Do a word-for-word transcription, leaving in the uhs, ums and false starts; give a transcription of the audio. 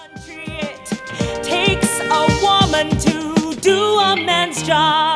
It takes a woman to do a man's job.